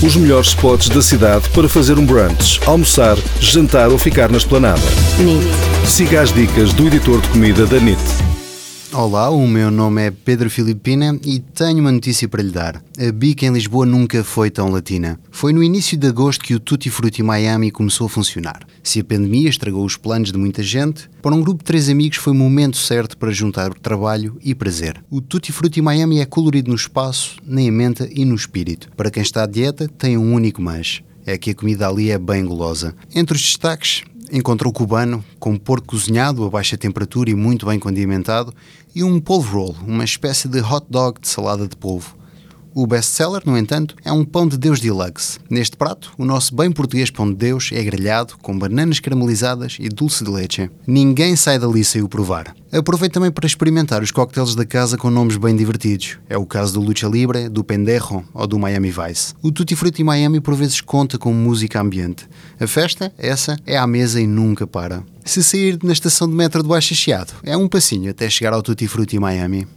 Os melhores spots da cidade para fazer um brunch, almoçar, jantar ou ficar na esplanada. NIT. Siga as dicas do editor de comida da NIT. Olá, o meu nome é Pedro Filipina e tenho uma notícia para lhe dar. A bica em Lisboa nunca foi tão latina. Foi no início de agosto que o Tutti Frutti Miami começou a funcionar. Se a pandemia estragou os planos de muita gente, para um grupo de 3 amigos foi o momento certo para juntar trabalho e prazer. O Tutti Frutti Miami é colorido no espaço, na emenda e no espírito. Para quem está à dieta, tem um único mas. É que a comida ali é bem golosa. Entre os destaques, encontrou cubano, com porco cozinhado a baixa temperatura e muito bem condimentado, e um polvo roll, uma espécie de hot dog de salada de polvo. O best-seller, no entanto, é um pão de Deus deluxe. Neste prato, o nosso bem português pão de Deus é grelhado com bananas caramelizadas e dulce de leite. Ninguém sai dali sem o provar. Aproveito também para experimentar os cocktails da casa com nomes bem divertidos. É o caso do Lucha Libre, do Pendejo ou do Miami Vice. O Tutti Frutti Miami por vezes conta com música ambiente. A festa, essa, é à mesa e nunca para. Se sair na estação de metro de Baixo Chiado, é um passinho até chegar ao Tutti Frutti Miami.